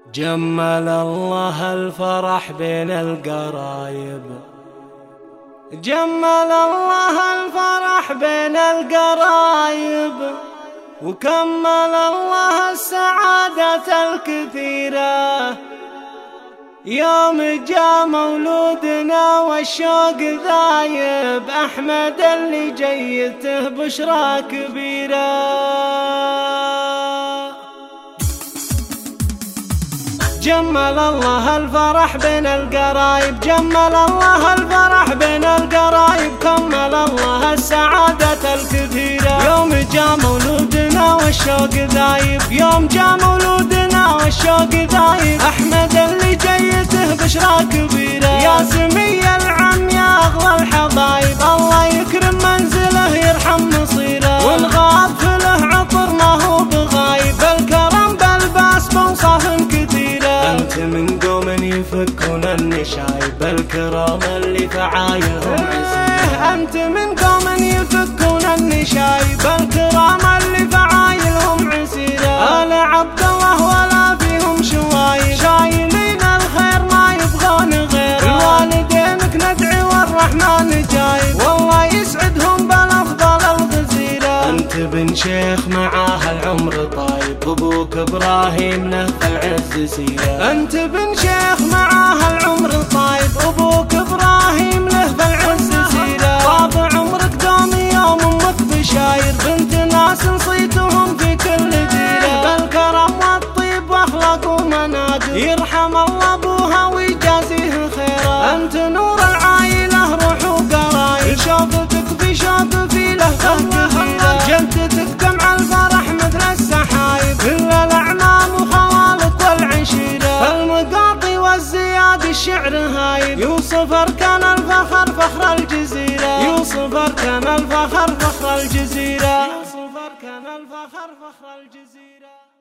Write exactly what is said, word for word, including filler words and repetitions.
جمل الله الفرح بين القرايب، جمل الله الفرح بين القرايب، وكمل الله السعادة الكثيرة. يوم جاء مولودنا والشوق ذايب، أحمد اللي جيته بشرى كبيرة. جمل الله الفرح بين القرايب، جمل الله الفرح بين القرايب، كمل الله السعادة الكثيرة. يوم جاء مولودنا والشوق ذايب، يوم جاء مولودنا والشوق ذايب، أحمد اللي جيته بشرى كبيرة. يا سمي العم يا أغلى الحبايب، الله يكرم منزله يرحم مصيره، والغاب فله عطر ما هو بغايب، الكرم بالباس بوصف كثيرة. أنت من قوم يفكون النشايب، الكرام اللي فعايلهم عزيزة. أنت من قوم يفكون النشايب، الكرام اللي فعايلهم عسيرة. آل عبد الله ولا فيهم شوايب، شايلين الخير ما يبغون غيره، الوالدينك ندعي والرحمن جايب، والله يسعدهم بالأفضل الغزيرة. أنت بن شيخ معاه العمر طايب، أبوك إبراهيم له العز سيرة. أنت بن شيخ معاه العمر طايب، أبوك إبراهيم له العز سيرة. طاب عمرك دوم يوم أمك بشاير، بنت ناس نصيتهم في كل ديرة، بالكرم والطيب وأخلاق ومناقب، يرحم الله أبوها ويجازيه خيرا. أنت نور العائلة روح وقرايب، شوفتك بشوق في لهفة كثيرة، جدتك جمع الفرح مثل السحايب، إلا الأعمام وخوالك والعشيرة، المقاطي والزياد الشعر هايب، يوسف أركان الفخر فخر الجزيرة، يوسف أركان الفخر فخر الجزيرة، يوسف أركان الفخر فخر الجزيرة.